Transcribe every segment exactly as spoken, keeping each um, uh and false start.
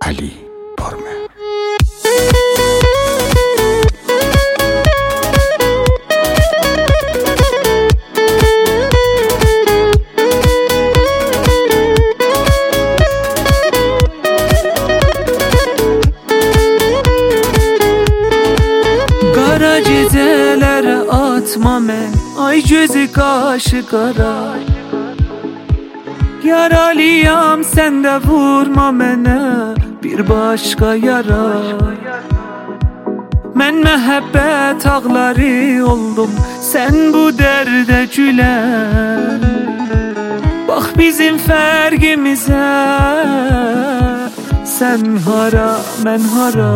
علی پرمهر. Qara gecələrə atma mən, ay gözü qaşı qara. Yaralıyam, sən də vurma mənə bir başqa yara. Mən məhəbbət ağları oldum, sən bu dərdə gülən. Bax bizim fərqimizə, sən hara, mən hara.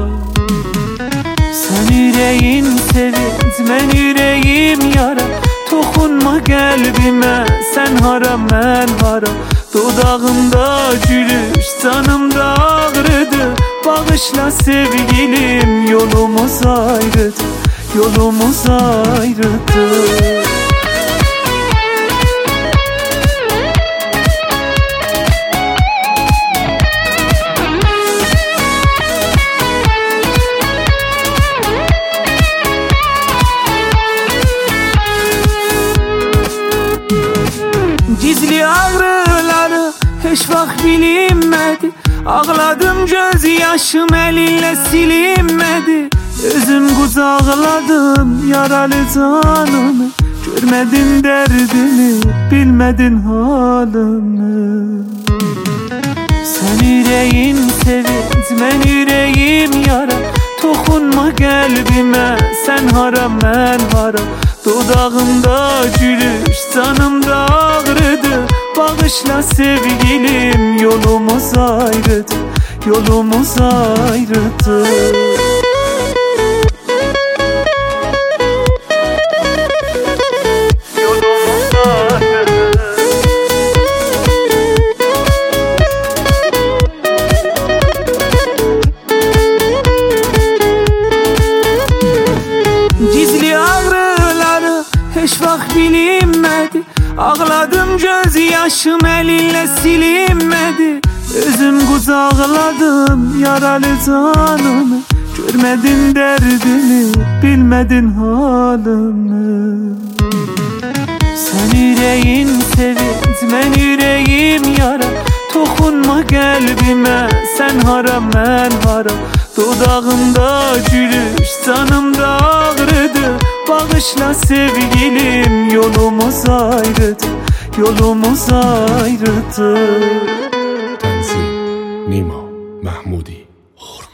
Sən ürəyim sevinç, mən ürəyim yara. Toxunma qəlbimə, sən hara, mən hara. Dodağımda gülüş, canımda ağrıdır. Bağışla sevgilim, yolumuz ayrıdır, yolumuz ayrıdır. Gizli ağrıları heç vaxt bilinmədi. Ağladım göz yaşım əlinlə silinmədi. Özüm qucaqladım yaralı canımı. Görmədin dərdini, bilmədin halımı. Sən ürəyim sevinç, mən ürəyim yara. Toxunma qəlbimə, sən hara, mən hara. Dodağımda gülüş, canımda ağrıdır. Bağışla sevgilim, yolumuz ayrıdır, yolumuz ayrıdır. Gizli ağrıları heç vaxt bilinmədi. Ağladım göz yaşım əlinlə silinmədi. Özüm qucaqladım yaralı canımı. Görmədin dərdini, bilmədin halımı. Sən ürəyim sevinç, mən ürəyim yara. Toxunma qəlbimə, sən hara, mən hara. Dodağımda gülüş, canımda ağrıdır. Bağışla sevgilim, yolumuz ayrıdır, yolumuz ayrıdır. تنزیل نیما محمودی.